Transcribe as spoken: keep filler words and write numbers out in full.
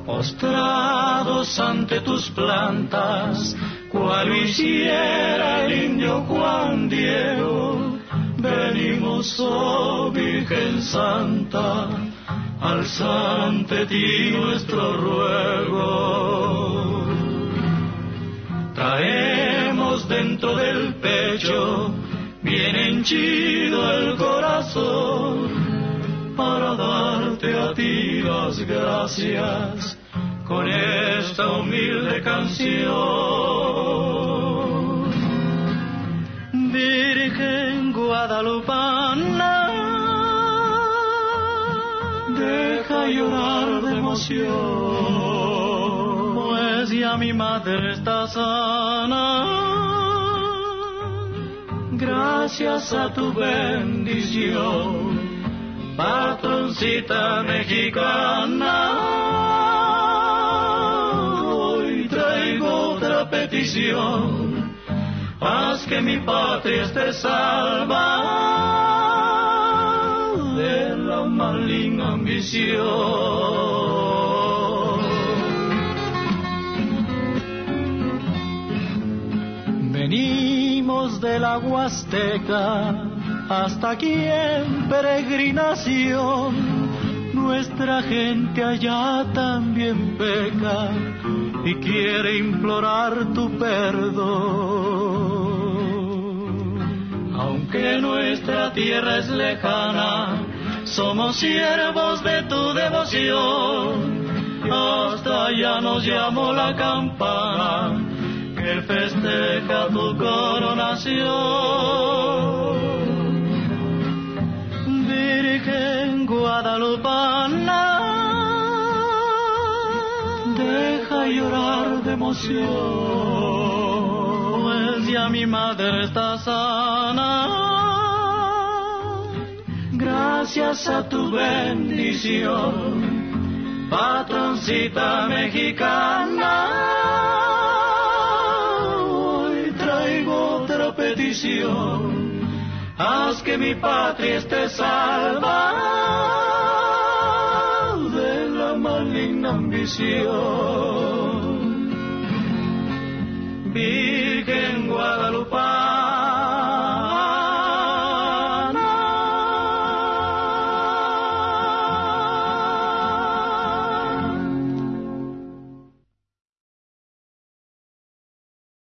postrados ante tus plantas, cual lo hiciera el indio Juan Diego, venimos, oh Virgen Santa, alzar ante ti nuestro ruego. Traemos dentro del pecho bien henchido el corazón, para darte a ti las gracias con esta humilde canción. Virgen guadalupana, deja llorar de emoción, pues ya mi madre está sana, gracias a tu bendición, patroncita mexicana. Hoy traigo otra petición, haz que mi patria esté salva de la maligna ambición. Venimos de la Huasteca hasta aquí en peregrinación, nuestra gente allá también peca y quiere implorar tu perdón. Aunque nuestra tierra es lejana, somos siervos de tu devoción, hasta allá nos llamó la campana que festeja tu coronación. Virgen guadalupana, deja llorar de emoción, pues ya mi madre está sana, gracias a tu bendición, patroncita mexicana. Hoy traigo otra petición, haz que mi patria esté salva de la maligna ambición.